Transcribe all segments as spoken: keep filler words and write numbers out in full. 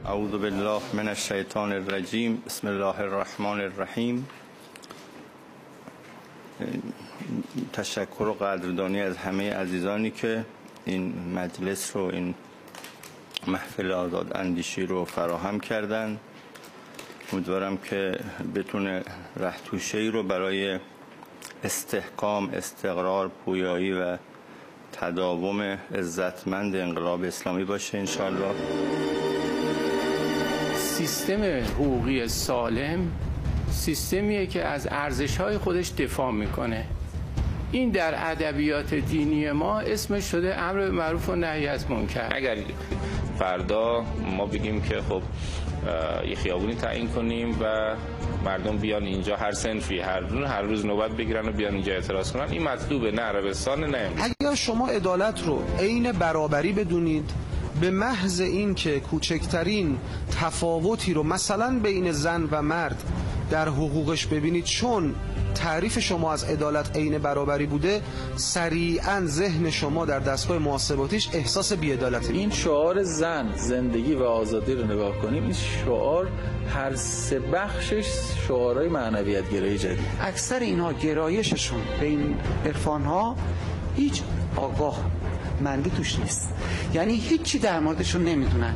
اعوذ بالله من الشیطان الرجیم. بسم الله الرحمن الرحیم. تشکر و قدردانی از همه عزیزانی که این مجلس رو، این محفل آزاد اندیشی رو فراهم کردن. امیدوارم که بتونه رهتوشه‌ای رو برای استحکام، استقرار، پویایی و تداوم عزتمند انقلاب اسلامی باشه انشاءالله. سیستم حقوقی سالم سیستمیه که از ارزش‌های خودش دفاع میکنه. این در ادبیات دینی ما اسمش شده امر به معروف و نهی از منکر. اگر فردا ما بگیم که خب یه خیابونی تعیین کنیم و مردم بیان اینجا، هر صنفی هر روز هر روز نوبت بگیرن و بیان اینجا اعتراض کنن، این مطلوبه، نه عربستان نه. اگر شما عدالت رو عین برابری بدونید، به محض این که کوچکترین تفاوتی رو مثلا بین زن و مرد در حقوقش ببینید، چون تعریف شما از عدالت عین برابری بوده، سریعا ذهن شما در دستگاه محاسباتیش احساس بی‌عدالتی. این شعار زن، زندگی و آزادی رو نگاه کنیم، این شعار هر سه بخشش شعارهای معنویت گرایی جدید. اکثر اینها گرایششون به این عرفان‌ها هیچ آگاه مندی توش نیست، یعنی هیچی در موردشون نمیدونن.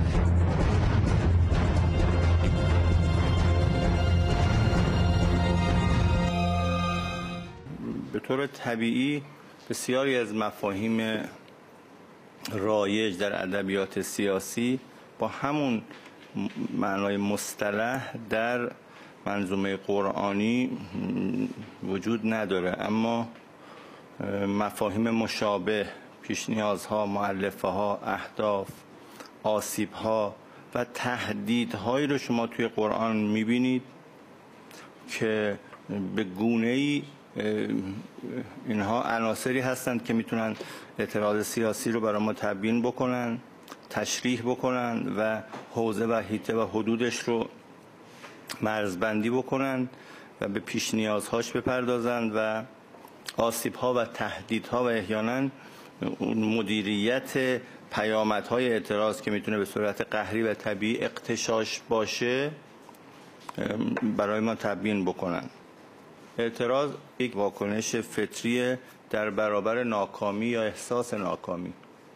به طور طبیعی بسیاری از مفاهیم رایج در ادبیات سیاسی با همون معنای مصطلح در منظومه قرآنی وجود نداره، اما مفاهیم مشابه، پیشنیازها، مؤلفه‌ها، اهداف، آسیب‌ها و تهدیدهایی رو شما توی قرآن می‌بینید که به گونه‌ای اینها عناصری هستند که میتونن اعتراض سیاسی رو برای ما تبیین بکنن، تشریح بکنن و حوزه و حیطه و حدودش رو مرزبندی بکنن و به پیش نیازهاش بپردازن و آسیب‌ها و تهدیدها و احیانا مدیریت پیامدهای اعتراض که میتونه به صورت قهری و طبیعی اغتشاش باشه برای ما تبیین بکنن. اعتراض یک واکنش فطری در برابر ناکامی یا احساس ناکامی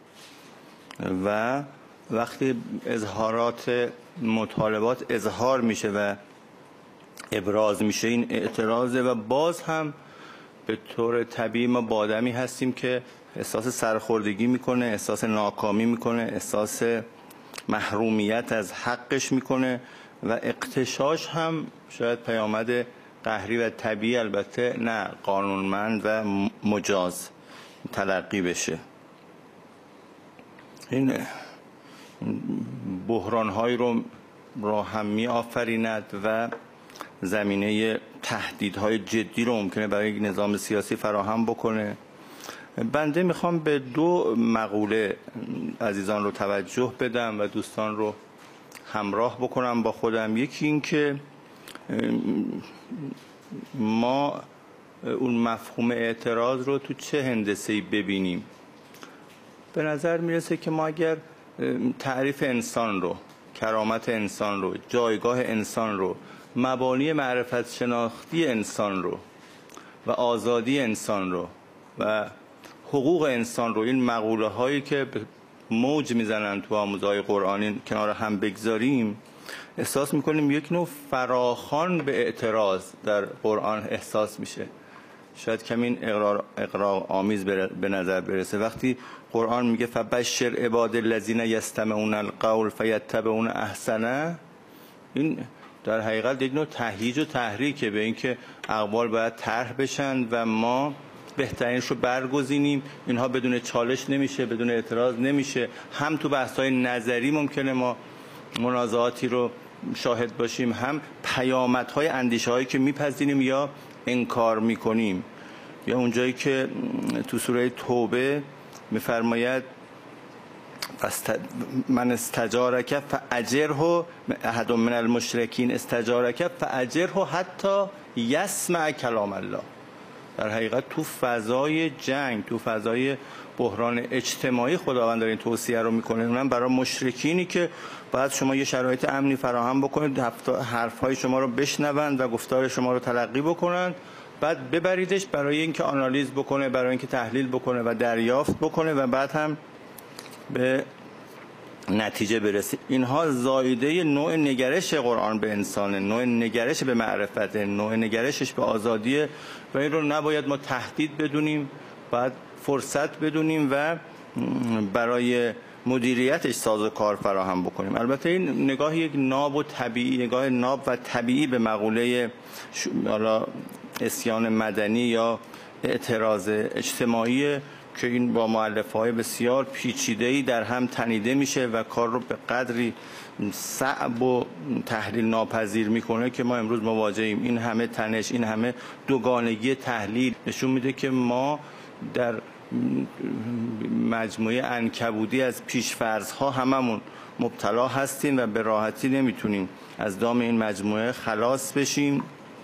و وقتی اظهارات مطالبات اظهار میشه و ابراز میشه، این اعتراضه و باز هم به طور طبیعی ما با آدمی هستیم که احساس سرخوردگی میکنه، احساس ناکامی میکنه، احساس محرومیت از حقش میکنه و اغتشاش هم شاید پیامد قهری و طبیعی، البته نه قانونمند و مجاز تلقی بشه. این بحران‌هایی رو را هم می آفریند و زمینه تهدیدهای جدی رو ممکنه برای یک نظام سیاسی فراهم بکنه. بنده میخوام به دو مقوله عزیزان رو توجه بدم و دوستان رو همراه بکنم با خودم. یکی این که ما اون مفهوم اعتراض رو تو چه هندسه‌ای ببینیم. به نظر میرسه که ما اگر تعریف انسان رو، کرامت انسان رو، جایگاه انسان رو، مبانی معرفت شناختی انسان رو و آزادی انسان رو و حقوق انسان رو، این مقوله هایی که موج میزنن تو آموزهای قرآنی کنار هم بگذاریم، احساس میکنیم یک نوع فراخوان به اعتراض در قرآن احساس میشه. شاید کمی اقرار اقرار آمیز به نظر برسه وقتی قرآن میگه فبشر عباد الذین یستمعون القول فیتبعون احسنه. این در حقیقت یک نوع تهییج و تحریکه به اینکه اقوال باید طرح بشن و ما بهترینش رو برگزینیم. اینها بدون چالش نمیشه، بدون اعتراض نمیشه. هم تو بحث‌های نظری ممکنه ما منازعاتی رو شاهد باشیم، هم پیامدهای اندیشه‌هایی که میپذیریم یا انکار میکنیم. یا اونجایی که تو سوره توبه میفرماید من استجارک فاجره، احد من المشرکین استجارک فاجره حتی یسمع کلام الله. در حقیقت تو فضای جنگ، تو فضای بحران اجتماعی خداوند داره این توصیه رو میکنه. اونم برای مشرکینی که باید شما یه شرایط امنی فراهم بکنید، حرفهای شما رو بشنوند و گفتار شما رو تلقی بکنن، بعد ببریدش برای اینکه آنالیز بکنه، برای اینکه تحلیل بکنه و دریافت بکنه و بعد هم به نتیجه برسید. اینها زایده نوع نگرش قرآن به انسانه، نوع نگرش به معرفته، نوع نگرشش به آزادیه و این رو نباید ما تهدید بدونیم، باید فرصت بدونیم و برای مدیریتش سازوکار فراهم بکنیم. البته این نگاه یک ناب و طبیعی، نگاه ناب و طبیعی به مقوله حالا عصیان مدنی یا اعتراض اجتماعی که این با مؤلفه‌های بسیار پیچیده‌ای در هم تنیده میشه و کار رو به قدری صعب و تحلیل ناپذیر میکنه که ما امروز مواجهیم. این همه تنش، این همه دوگانگی تحلیل نشون میده که ما در مجموعه عنکبوتی از پیش‌فرض‌ها هممون مبتلا هستیم و به راحتی نمیتونیم از دام این مجموعه خلاص بشیم.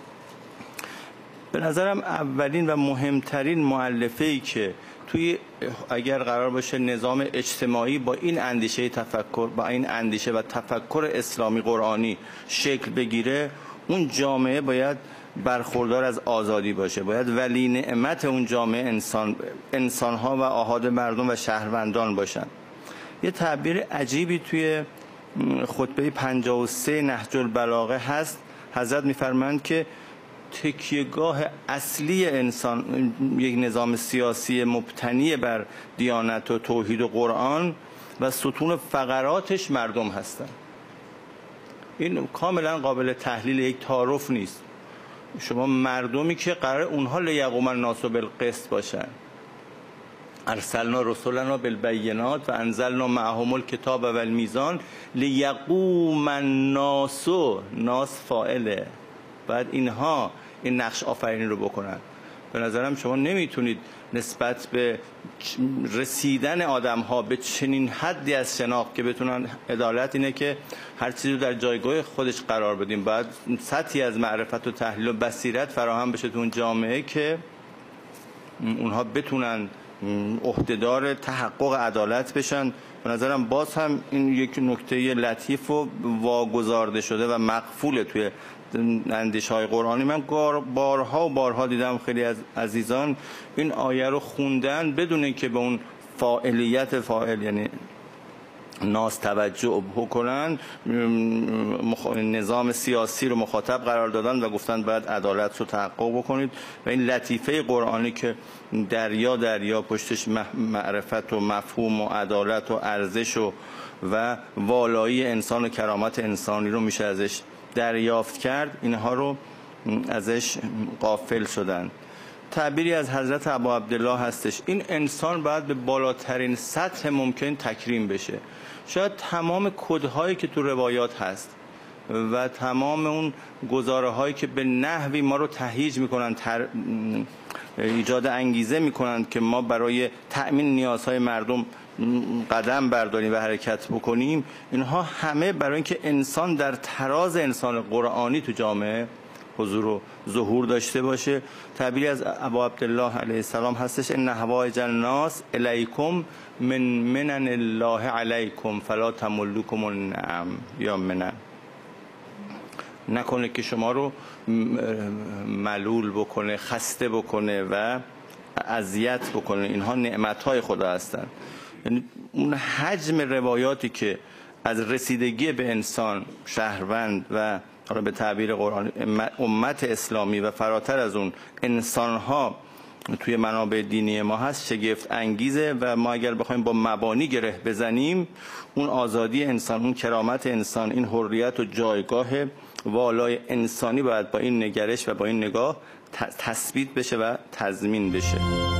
به نظرم اولین و مهمترین مؤلفه‌ای که توی اگر قرار باشه نظام اجتماعی با این اندیشه تفکر، با این اندیشه و تفکر اسلامی قرآنی شکل بگیره، اون جامعه باید برخوردار از آزادی باشه، باید ولی نعمت اون جامعه انسان انسان‌ها و آحاد مردم و شهروندان باشن. یه تعبیر عجیبی توی خطبه پنجاه و سه نهج البلاغه هست. حضرت می‌فرمایند که تکیهگاه اصلی انسان، یک نظام سیاسی مبتنی بر دیانت و توحید و قرآن و ستون فقراتش مردم هستند. این کاملا قابل تحلیل، یک تعارف نیست. شما مردمی که قرار اونها لیقوم الناس بالقسط باشن، ارسلنا رسولنا بالبینات و انزلنا معهم الکتاب و المیزان لیقوم الناس، ناس فاعله، بعد اینها این نقش آفرینی رو بکنن. به نظرم شما نمیتونید نسبت به رسیدن آدم ها به چنین حدی از شناخت که بتونن، عدالت اینه که هر چیزی رو در جایگاه خودش قرار بدیم، باید سطحی از معرفت و تحلیل و بصیرت فراهم بشه تو اون جامعه که اونها بتونن عهدهدار تحقق عدالت بشن. به نظرم باز هم این یک نکته لطیف و واگذارده شده و مقفول توی اندیشه های قرآنی. من بارها و بارها دیدم خیلی از عزیزان این آیه رو خوندن بدون اینکه به اون فاعلیت فاعل یعنی ناس توجه بکنن، نظام سیاسی رو مخاطب قرار دادن و گفتن باید عدالت رو تحقق بکنید و این لطیفه قرآنی که دریا دریا پشتش معرفت و مفهوم و عدالت و ارزش و و والایی انسان و کرامت انسانی رو میشه ازش دریافت کرد، اینها رو ازش غافل شدن. تعبیری از حضرت ابا عبدالله هستش، این انسان باید به بالاترین سطح ممکن تکریم بشه. شاید تمام کدهایی که تو روایات هست و تمام اون گزاره هایی که به نحوی ما رو تهییج میکنن، تر... ایجاد انگیزه میکنن که ما برای تأمین نیازهای مردم قدم برداریم و حرکت بکنیم، اینها همه برای اینکه انسان در تراز انسان قرآنی تو جامعه حضور و ظهور داشته باشه. تعبیری از ابا عبدالله علیه السلام هستش، ان حوائج الناس الیکم من منن الله علیکم فلا تملوکم النعم یا منن، نکنه که شما رو ملول بکنه، خسته بکنه و اذیت بکنه، اینها نعمتهای خدا هستند. یعنی اون حجم روایاتی که از رسیدگی به انسان، شهروند و حالا به تعبیر قرآن امت اسلامی و فراتر از اون انسانها توی منابع دینی ما هست شگفت انگیزه و ما اگر بخوایم با مبانی گره بزنیم، اون آزادی انسان، اون کرامت انسان، این حریت و جایگاه والای انسانی باید با این نگرش و با این نگاه تثبیت بشه و تضمین بشه.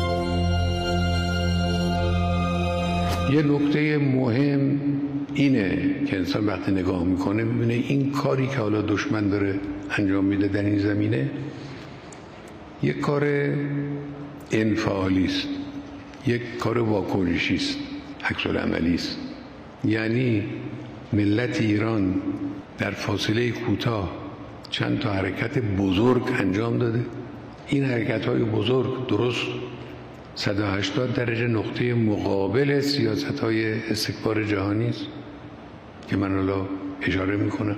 یه نکته مهم اینه که انسان وقتی نگاه میکنه میبینه این کاری که حالا دشمن داره انجام میده در این زمینه یک کار انفعالی است، یک کار واکنشی است، عکس العملی است. یعنی ملت ایران در فاصله کوتاه چند تا حرکت بزرگ انجام داده، این حرکت‌های بزرگ درست صد و هشتاد درجه نقطه مقابل سیاست‌های استکبار جهانی است که من الان اشاره میکنم.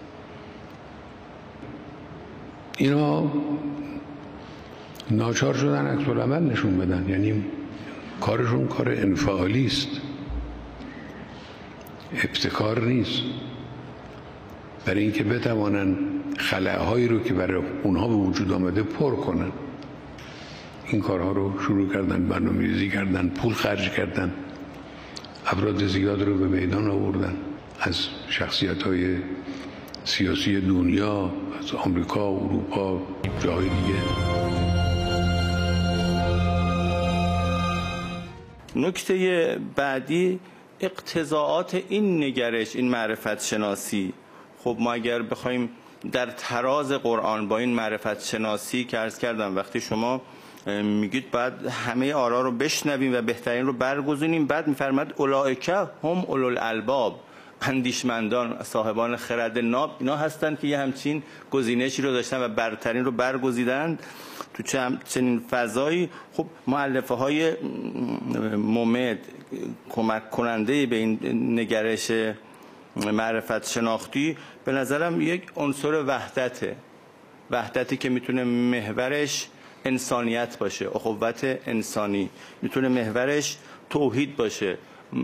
اینا ناچار شدن عکس العمل نشون بدن، یعنی کارشون کار انفعالی است، ابتکار نیست، برای اینکه بتوانن خلاهایی رو که برای اونها به وجود آمده پر کنن. این کارها رو شروع کردن، برنامه‌ریزی کردن، پول خرج کردن، افراد زیاد رو به میدان آوردن از شخصیت‌های سیاسی دنیا، از آمریکا، اروپا، جاهای دیگه. نکته بعدی اقتضاعات این نگرش، این معرفت شناسی. خب ما اگر بخوایم در تراز قرآن با این معرفت شناسی که عرض کردم، وقتی شما میگید بعد همه آرا رو بشنویم و بهترین رو برگزینیم، بعد میفرماد اولئک هم اولوالالباب، اندیشمندان، صاحبان خرد ناب، اینا هستن که یه همچین گزینشی رو داشتن و برترین رو برگزیدن تو چنین فضایی. خب مؤلفه های ممد، کمک کننده به این نگرش معرفت شناختی، به نظرم یک عنصر وحدته، وحدتی که میتونه محورش انسانیت باشه، اخوت انسانی، میتونه محورش توحید باشه،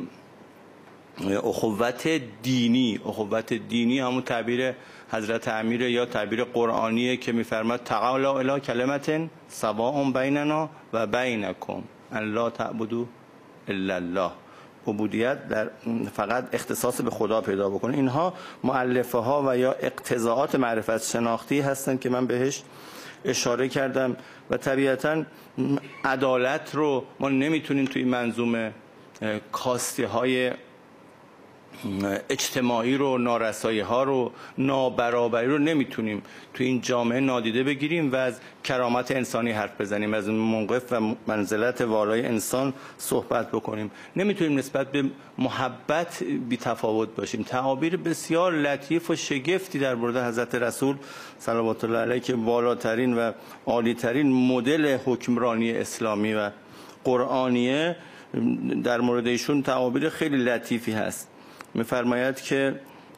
اخوت دینی. اخوت دینی همون تعبیر حضرت امیر یا تعبیر قرآنیه که میفرماد تعالی الی کلمة سواء بیننا و بینکم ان لا تعبدوا الا الله. عبودیت در فقط اختصاص به خدا پیدا بکنه. اینها مؤلفه ها و یا اقتضاعات معرفت شناختی هستن که من بهش اشاره کردم. و طبیعتا عدالت رو ما نمیتونیم توی منظومه کاستی های اجتماعی رو، نارسایی ها رو، نابرابری رو نمیتونیم تو این جامعه نادیده بگیریم و از کرامت انسانی حرف بزنیم، از موقف و منزلت والای انسان صحبت بکنیم. نمیتونیم نسبت به محبت بی تفاوت باشیم. تعابیر بسیار لطیف و شگفتی در مورد حضرت رسول صلوات الله علیه که بالاترین و عالیترین مدل حکمرانی اسلامی و قرآنیه، در مورد ایشون تعابیر خیلی لطیفی هست. میفرماید که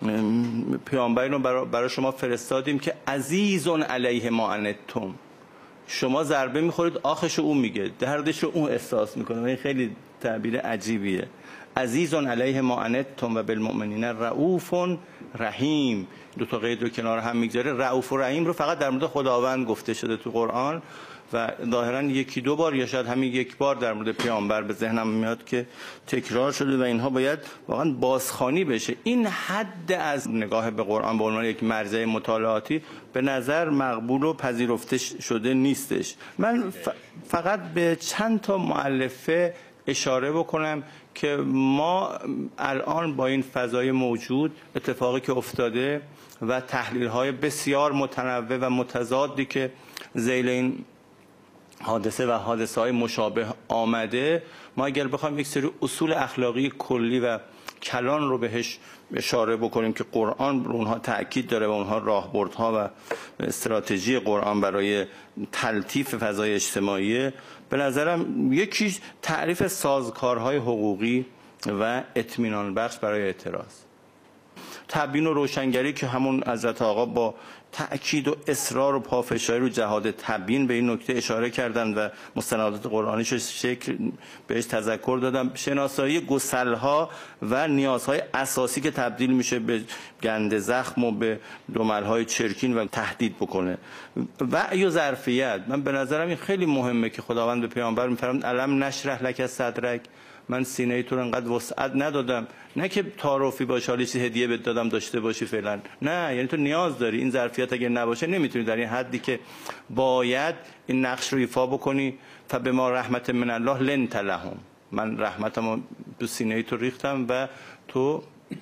پیامبر رو برای شما فرستادیم که عزیز علیه ما عنتم، شما ضربه میخورید آخش اون میگه، دردش رو اون احساس میکنه. این خیلی تعبیر عجیبیه. عزیز علیه ما عنتم و بالمؤمنین رؤوف رحیم. دو تا قید رو کنار هم میگذاره. رؤوف و رحیم رو فقط در مورد خداوند گفته شده تو قرآن و ظاهرا یکی دو بار یا شاید همین یک بار در مورد پیامبر به ذهنم میاد که تکرار شده و اینها باید واقعا بازخوانی بشه. این حد از نگاه به قرآن به عنوان یک مرجع مطالعاتی به نظر مقبول و پذیرفته شده نیستش. من فقط به چند تا مؤلفه اشاره بکنم که ما الان با این فضای موجود، اتفاقی که افتاده و تحلیل‌های بسیار متنوع و متضادی که ذیل این حادثه و حادثه های مشابه آمده، ما اگر بخوایم یک سری اصول اخلاقی کلی و کلان رو بهش اشاره بکنیم که قرآن رو اونها تأکید داره و اونها راهبردها و استراتژی قرآن برای تلطیف فضای اجتماعی، به نظرم یکیش تعریف سازکارهای حقوقی و اطمینان بخش برای اعتراض. تبیین و روشنگری که همون حضرت آقا با تأکید و اصرار و پافشاری رو جهاد تبیین به این نکته اشاره کردن و مستندات قرآنیش شکل بهش تذکر دادم. شناسایی گسل‌ها و نیازهای اساسی که تبدیل میشه به گند زخم و به دمل‌های چرکین و تهدید بکنه. وعی و ظرفیت، من به نظرم این خیلی مهمه که خداوند به پیامبر میفرماد الم نشرح لک صدرک، من سینه تو رو انقدر وسعت ندادم، نه که تعارفی باشه حالا چیز هدیه بهت دادم داشته باشی فعلا، نه، یعنی تو نیاز داری. این ظرفیت اگه نباشه نمیتونی در این حدی که باید این نقش رو ایفا بکنی. فبما رحمت من الله لنت لهم، من رحمتمو تو سینه تو ریختم و تو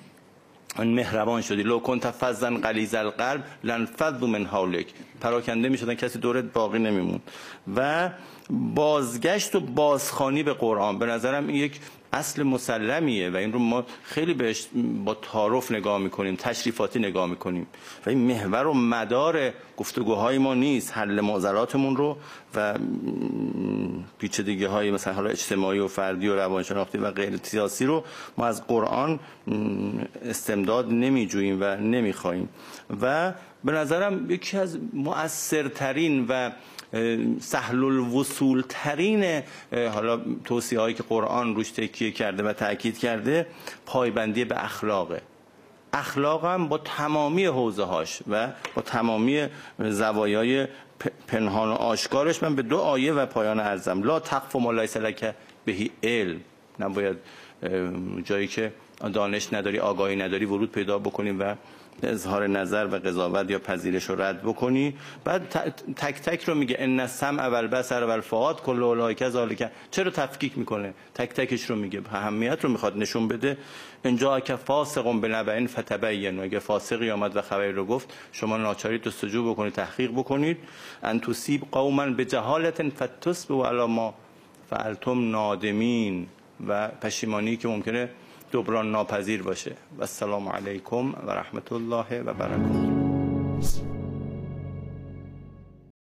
مهربان شدی. لو کنت فظا غلیظ القلب لانفضوا من حولک، پراکنده میشدن، کسی دورت باقی نمیمون. و بازگشت و بازخوانی به قرآن، به نظرم این یک اصل مسلمیه و این رو ما خیلی بهش با تعارف نگاه میکنیم، تشریفاتی نگاه میکنیم و این محور و مدار گفتگوهای ما نیست. حل معضلاتمون رو و پیچیدگی های مثلا حالا اجتماعی و فردی و روانشناختی و غیر سیاسی رو ما از قرآن استمداد نمیجوییم و نمیخوایم. و به نظرم یکی از مؤثرترین و سهل الوصول ترین حالا توصیه هایی که قرآن روش تکیه کرده و تاکید کرده پایبندی به اخلاقه. اخلاق هم با تمامی حوزه هاش و با تمامی زوایای پنهان و آشکارش من به دو آیه و پایان عرضم: لا تقف ما لیس لک به علم. نباید جایی که دانش نداری، آگاهی نداری ورود پیدا بکنیم و اظهار نظر و قضاوت یا پذیرش رو رد بکنی. بعد تک تک رو میگه ان السمع و البصر و الفؤاد کل اولئک ذلک. چرا تفکیک میکنه؟ تک تکش رو میگه، اهمیت رو میخواد نشون بده. اینجا که فاسق بنبأ فتبین، اگه فاسقی آمد و خبری رو گفت شما ناچارید جستجو بکنید، تحقیق بکنید. ان تصیب قوما بجهالة فتصبحوا علی ما فعلتم نادمین، و پشیمانی که ممکنه جبران ناپذیر باشه. و السلام علیکم و رحمت الله و برکاته.